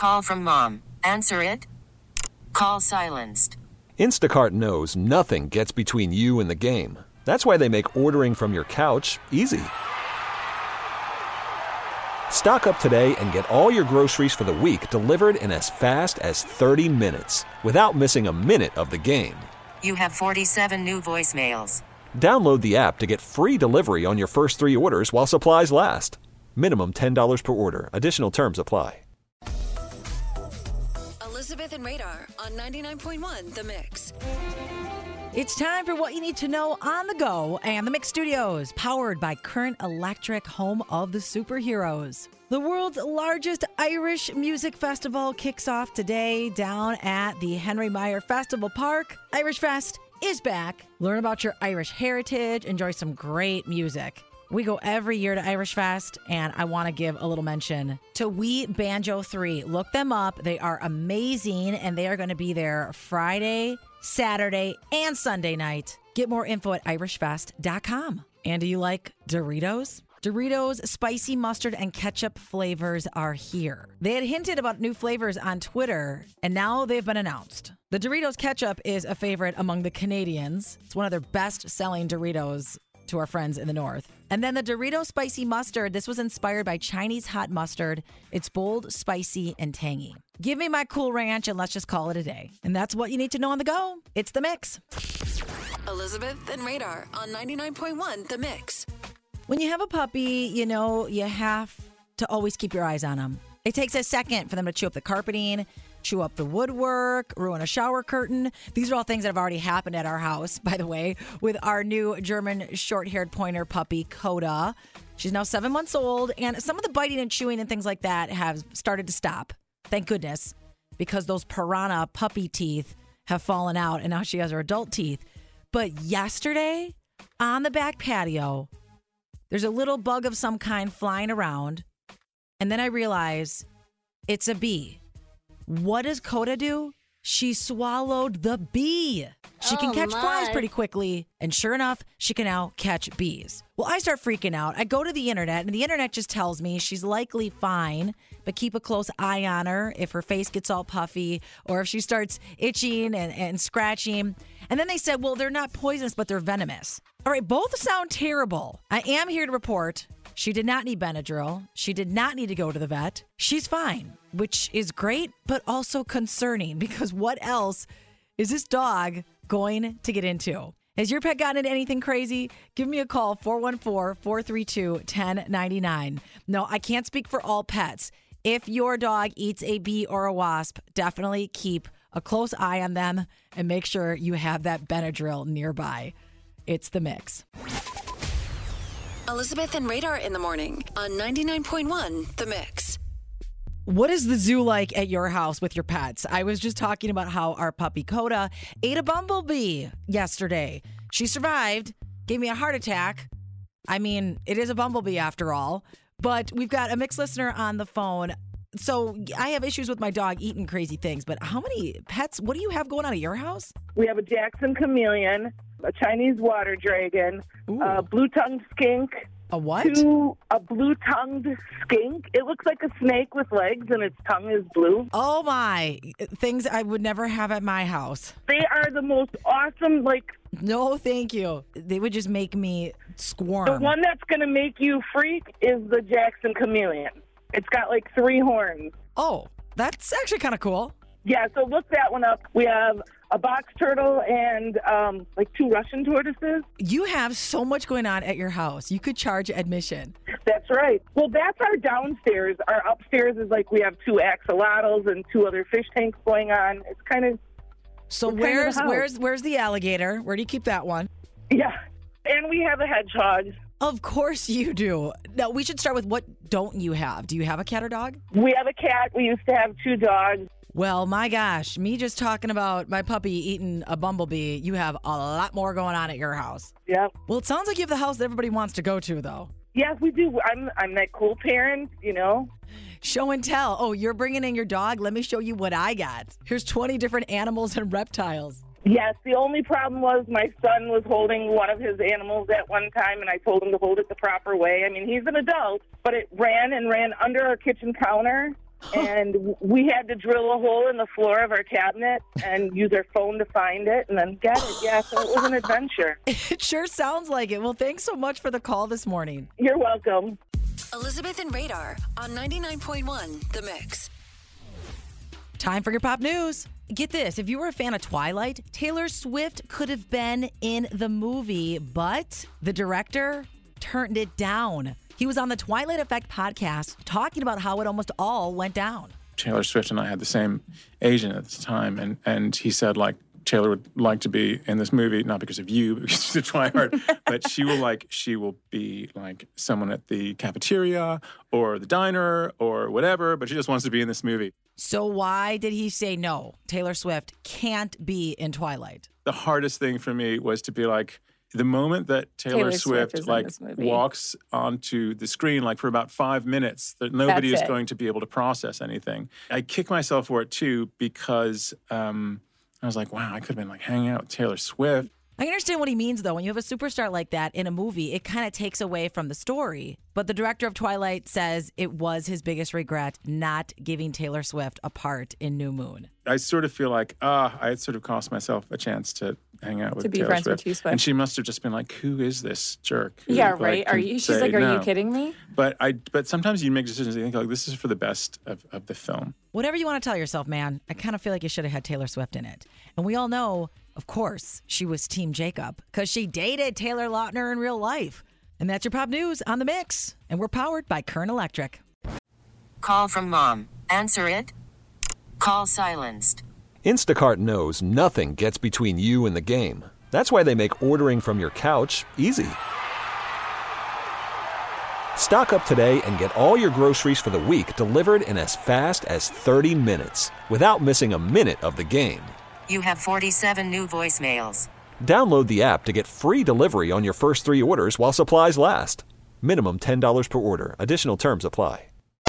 Call from mom. Answer it. Call silenced. Instacart knows nothing gets between you and the game. That's why they make ordering from your couch easy. Stock up today and get all your groceries for the week delivered in as fast as 30 minutes without missing a minute of the game. You have 47 new voicemails. Download the app to get free delivery on your first 3 orders while supplies last. Minimum $10 per order. Additional terms apply. Elizabeth and Radar on 99.1 The Mix. It's time for what you need to know on the go and the Mix Studios, powered by Current Electric, home of the superheroes. The world's largest Irish music festival kicks off today down at the Henry Meyer Festival Park. Irish Fest is back. Learn about your Irish heritage, enjoy some great music. We go every year to Irish Fest, and I want to give a little mention to We Banjo 3. Look them up. They are amazing, and they are going to be there Friday, Saturday, and Sunday night. Get more info at irishfest.com. And do you like Doritos? Doritos spicy mustard and ketchup flavors are here. They had hinted about new flavors on Twitter, and now they've been announced. The Doritos ketchup is a favorite among the Canadians. It's one of their best-selling Doritos to our friends in the North. And then the Doritos spicy mustard, this was inspired by Chinese hot mustard. It's bold, spicy, and tangy. Give me my Cool Ranch and let's just call it a day. And that's what you need to know on the go. It's The Mix. Elizabeth and Radar on 99.1 The Mix. When you have a puppy, you know, you have to always keep your eyes on them. It takes a second for them to chew up the carpeting, chew up the woodwork, ruin a shower curtain. These are all things that have already happened at our house, by the way, with our new German short-haired pointer puppy, Coda. She's now 7 months old, and some of the biting and chewing and things like that have started to stop. Thank goodness, because those piranha puppy teeth have fallen out, and now she has her adult teeth. But yesterday, on the back patio, there's a little bug of some kind flying around, and then I realize it's a bee. What does Coda do? She swallowed the bee. She can catch flies pretty quickly, and sure enough, she can now catch bees. Well, I start freaking out. I go to the internet, and the internet just tells me she's likely fine, but keep a close eye on her if her face gets all puffy or if she starts itching and scratching. And then they said, well, they're not poisonous, but they're venomous. All right, both sound terrible. I am here to report she did not need Benadryl. She did not need to go to the vet. She's fine, which is great, but also concerning because what else is this dog going to get into? Has your pet gotten into anything crazy? Give me a call, 414-432-1099. No, I can't speak for all pets. If your dog eats a bee or a wasp, definitely keep a close eye on them and make sure you have that Benadryl nearby. It's The Mix. Elizabeth and Radar in the morning on 99.1 The Mix. What is the zoo like at your house with your pets? I was just talking about how our puppy Coda ate a bumblebee yesterday. She survived, gave me a heart attack. I mean, it is a bumblebee after all. But we've got a Mix listener on the phone. So I have issues with my dog eating crazy things, but how many pets, what do you have going on at your house? We have a Jackson chameleon, a Chinese water dragon, a blue-tongued skink. A what? A blue-tongued skink. It looks like a snake with legs, and its tongue is blue. Oh, my. Things I would never have at my house. They are the most awesome, No, thank you. They would just make me squirm. The one that's going to make you freak is the Jackson chameleon. It's got 3 horns. Oh, that's actually kind of cool. Yeah, so look that one up. We have a box turtle and 2 Russian tortoises. You have so much going on at your house. You could charge admission. That's right. Well, that's our downstairs. Our upstairs is we have 2 axolotls and 2 other fish tanks going on. It's kind of. So where's the alligator? Where do you keep that one? Yeah, and we have a hedgehog. Of course you do. Now, we should start with what don't you have? Do you have a cat or dog? We have a cat. We used to have 2 dogs. Well, my gosh, me just talking about my puppy eating a bumblebee, you have a lot more going on at your house. Yeah. Well, it sounds like you have the house that everybody wants to go to, though. Yes, we do. I'm that cool parent, Show and tell. Oh, you're bringing in your dog? Let me show you what I got. Here's 20 different animals and reptiles. Yes, the only problem was my son was holding one of his animals at one time, and I told him to hold it the proper way. I mean, he's an adult, but it ran under our kitchen counter. And we had to drill a hole in the floor of our cabinet and use our phone to find it and then get it. Yeah, so it was an adventure. It sure sounds like it. Well, thanks so much for the call this morning. You're welcome. Elizabeth and Radar on 99.1 The Mix. Time for your pop news. Get this. If you were a fan of Twilight, Taylor Swift could have been in the movie, but the director turned it down. He was on the Twilight Effect podcast talking about how it almost all went down. Taylor Swift and I had the same agent at the time, and he said, like, Taylor would like to be in this movie, not because of you, because she's a twihard, but she will be like someone at the cafeteria or the diner or whatever, but she just wants to be in this movie. So why did he say no? Taylor Swift can't be in Twilight. The hardest thing for me was to be like, the moment that Taylor Swift like walks onto the screen, like for about 5 minutes, that nobody is going to be able to process anything. I kick myself for it too because I was like, wow, I could have been like hanging out with Taylor Swift. I understand what he means, though. When you have a superstar like that in a movie, it kind of takes away from the story. But the director of Twilight says it was his biggest regret not giving Taylor Swift a part in New Moon. I sort of feel like, I sort of cost myself a chance to hang out with Taylor friends Swift. With Swift. And she must have just been like, who is this jerk? Who, yeah, right. She's like, are you kidding me? But sometimes you make decisions and you think, like, this is for the best of the film. Whatever you want to tell yourself, man, I kind of feel like you should have had Taylor Swift in it. And we all know, of course, she was Team Jacob because she dated Taylor Lautner in real life. And that's your pop news on The Mix. And we're powered by Kern Electric. Call from mom. Answer it. Call silenced. Instacart knows nothing gets between you and the game. That's why they make ordering from your couch easy. Stock up today and get all your groceries for the week delivered in as fast as 30 minutes without missing a minute of the game. You have 47 new voicemails. Download the app to get free delivery on your first 3 orders while supplies last. Minimum $10 per order. Additional terms apply.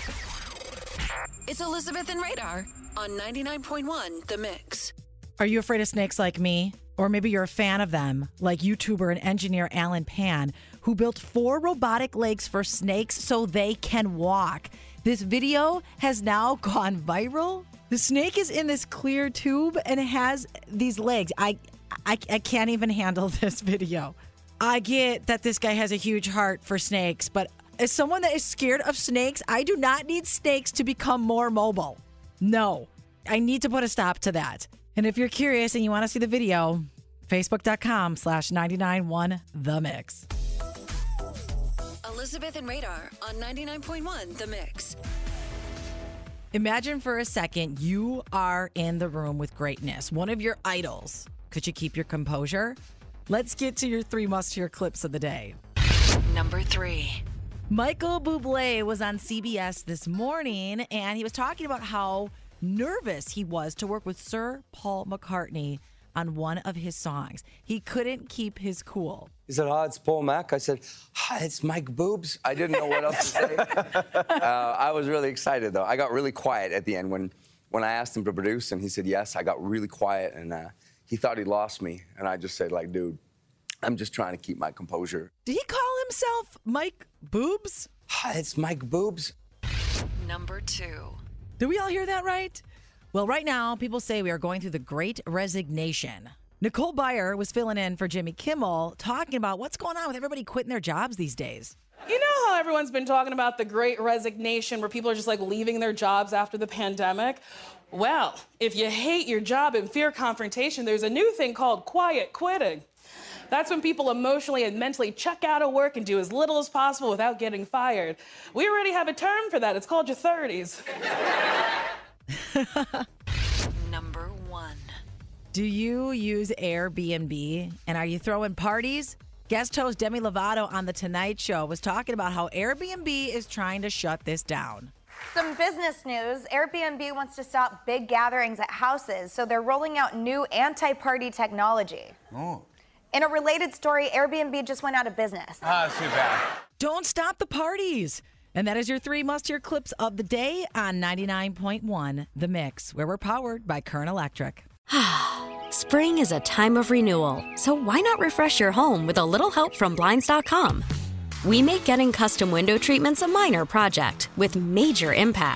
It's Elizabeth and Radar on 99.1 The Mix. Are you afraid of snakes like me? Or maybe you're a fan of them, like YouTuber and engineer Alan Pan, who built 4 robotic legs for snakes so they can walk. This video has now gone viral. The snake is in this clear tube and it has these legs. I can't even handle this video. I get that this guy has a huge heart for snakes, but as someone that is scared of snakes, I do not need snakes to become more mobile. No, I need to put a stop to that. And if you're curious and you want to see the video, Facebook.com/991TheMix. Elizabeth and Radar on 99.1 The Mix. Imagine for a second you are in the room with greatness, one of your idols. Could you keep your composure? Let's get to your 3 must-hear clips of the day. Number 3. Michael Bublé was on CBS this morning, and he was talking about how nervous he was to work with Sir Paul McCartney on one of his songs. He couldn't keep his cool. He said, it's Paul Mac. I said, it's Mike Boobs. I didn't know what else to say. I was really excited, though. I got really quiet at the end when I asked him to produce, and he said yes. I got really quiet, and he thought he lost me. And I just said, like, dude, I'm just trying to keep my composure. Did he call himself Mike Boobs? It's Mike Boobs. Number 2. Did we all hear that right? Well, right now, people say we are going through the Great Resignation. Nicole Byer was filling in for Jimmy Kimmel, talking about what's going on with everybody quitting their jobs these days. You know how everyone's been talking about the Great Resignation, where people are just like leaving their jobs after the pandemic? Well, if you hate your job and fear confrontation, there's a new thing called quiet quitting. That's when people emotionally and mentally check out of work and do as little as possible without getting fired. We already have a term for that. It's called your 30s. Number 1. Do you use Airbnb? And are you throwing parties? Guest host Demi Lovato on The Tonight Show was talking about how Airbnb is trying to shut this down. Some business news. Airbnb wants to stop big gatherings at houses, so they're rolling out new anti-party technology. Oh. In a related story, Airbnb just went out of business. Too bad. Don't stop the parties. And that is your 3 must-hear clips of the day on 99.1 The Mix, where we're powered by Kern Electric. Spring is a time of renewal, so why not refresh your home with a little help from Blinds.com? We make getting custom window treatments a minor project with major impact.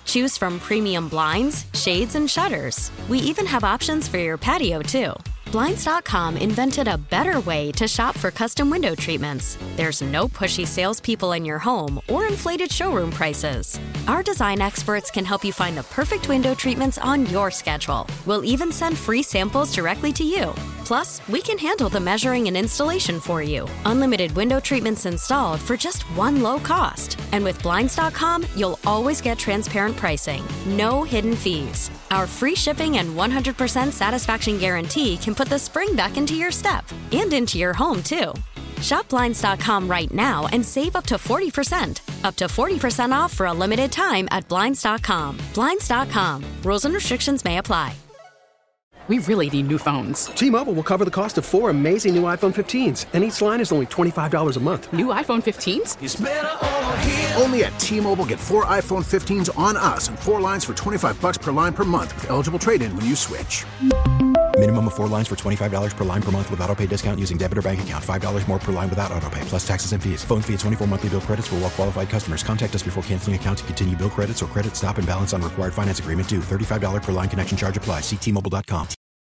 Choose from premium blinds, shades, and shutters. We even have options for your patio, too. Blinds.com invented a better way to shop for custom window treatments. There's no pushy salespeople in your home or inflated showroom prices. Our design experts can help you find the perfect window treatments on your schedule. We'll even send free samples directly to you. Plus, we can handle the measuring and installation for you. Unlimited window treatments installed for just one low cost. And with Blinds.com, you'll always get transparent pricing. No hidden fees. Our free shipping and 100% satisfaction guarantee can put the spring back into your step and into your home, too. Shop Blinds.com right now and save up to 40%. Up to 40% off for a limited time at Blinds.com. Blinds.com. Rules and restrictions may apply. We really need new phones. T-Mobile will cover the cost of 4 amazing new iPhone 15s, and each line is only $25 a month. New iPhone 15s? It's better over here. Only at T-Mobile, get 4 iPhone 15s on us and 4 lines for $25 per line per month with eligible trade-in when you switch. Minimum of 4 lines for $25 per line per month with autopay discount using debit or bank account. $5 more per line without autopay, plus taxes and fees. Phone fee at 24 monthly bill credits for well-qualified customers. Contact us before canceling account to continue bill credits or credit stop and balance on required finance agreement due. $35 per line connection charge applies. See T-Mobile.com.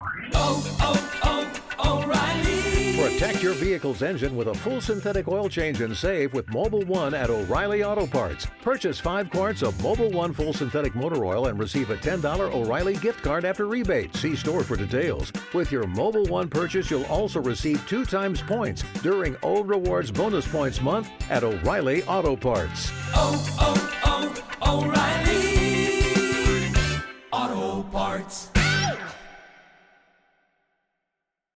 O'Reilly. Protect your vehicle's engine with a full synthetic oil change and save with Mobil 1 at O'Reilly Auto Parts. Purchase 5 quarts of Mobil 1 full synthetic motor oil and receive a $10 O'Reilly gift card after rebate. See store for details. With your Mobil 1 purchase, you'll also receive 2 times points during O Rewards Bonus Points Month at O'Reilly Auto Parts. O'Reilly Auto Parts.